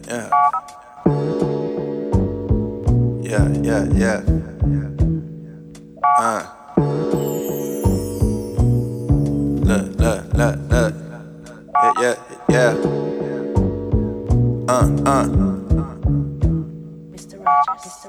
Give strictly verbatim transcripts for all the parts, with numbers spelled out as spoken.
Yeah. Yeah, yeah, yeah. Uh. Look, look, look, look. Yeah, yeah, yeah. Uh, uh. Mister Rogers.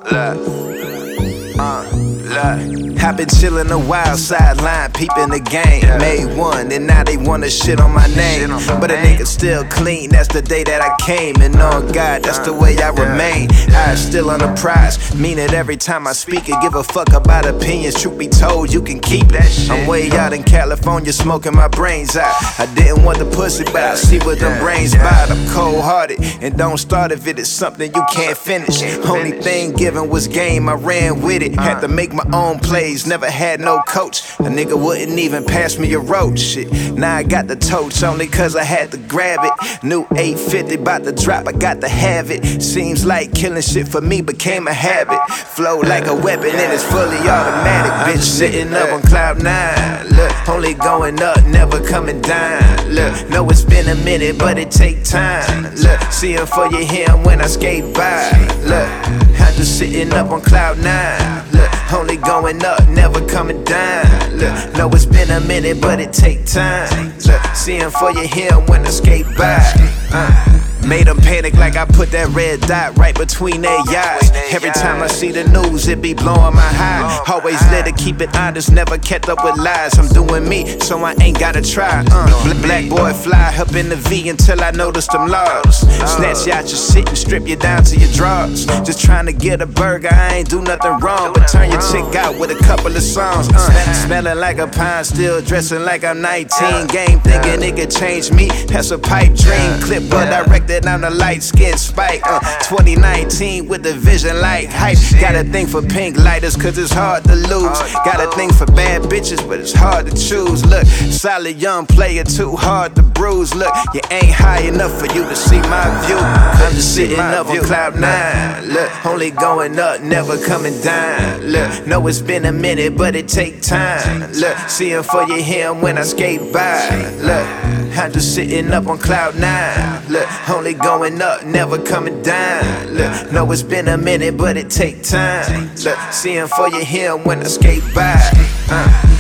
Look. Uh. Look, I been chillin' a while, sideline, peeping the game. Yeah. Made one, and now they wanna shit on my name. On my but name. A nigga still clean, that's the day that I came. And on God, that's the way I yeah. remain. Yeah. I still on the prize, mean it every time I speak it. Give a fuck about opinions, truth be told, you can keep that shit. I'm way out in California, smoking my brains out. I didn't want the pussy, but I see what them brains bout. I'm cold hearted, and don't start if it is something you can't finish. Only thing given was game, I ran with it. Had to make my own plays, never had no coach. A nigga wouldn't even pass me a roach. Shit, now I got the totes only cause I had to grab it. New eight fifty bout to drop, I got to have it. Seems like killing shit for me became a habit. Flow like a weapon and it's fully automatic. Bitch sitting up on cloud nine. Look, only going up, never coming down. Look, know it's been a minute, but it take time. Look, seeing for you him when I skate by. Look, I'm just sitting up on cloud nine. Look, only going up, never coming down. Look, know it's been a minute, but it take time. Look, seeing for you him when I skate by. Uh. Made them panic like I put that red dot right between their eyes. Every time I see the news, it be blowing my high. Always let it keep it honest, never kept up with lies. I'm doing me, so I ain't gotta try. Uh, black boy fly up in the V until I notice them laws. Snatch you out your shit and strip you down to your drawers. Just trying to get a burger, I ain't do nothing wrong. But turn your chick out with a couple of songs. Uh, smelling like a pine, still dressing like I'm nineteen. Game thinking it could change me, that's a pipe dream. Clip but directed on the light skin spike. uh, twenty nineteen with the vision like hype. Got a thing for pink lighters cause it's hard to lose. Got a thing for bad bitches but it's hard to choose. Look, solid young player, too hard to bruise. Look, you ain't high enough for you to see my view. I'm just sitting up on cloud nine. Look, only going up, never coming down. Look, know it's been a minute but it take time. Look, seeing for you him when I skate by. Look, I'm just sitting up on cloud nine. Look, only going up, never coming down. Look, know it's been a minute, but it take time. Look, seeing for you him when I skate by. Uh.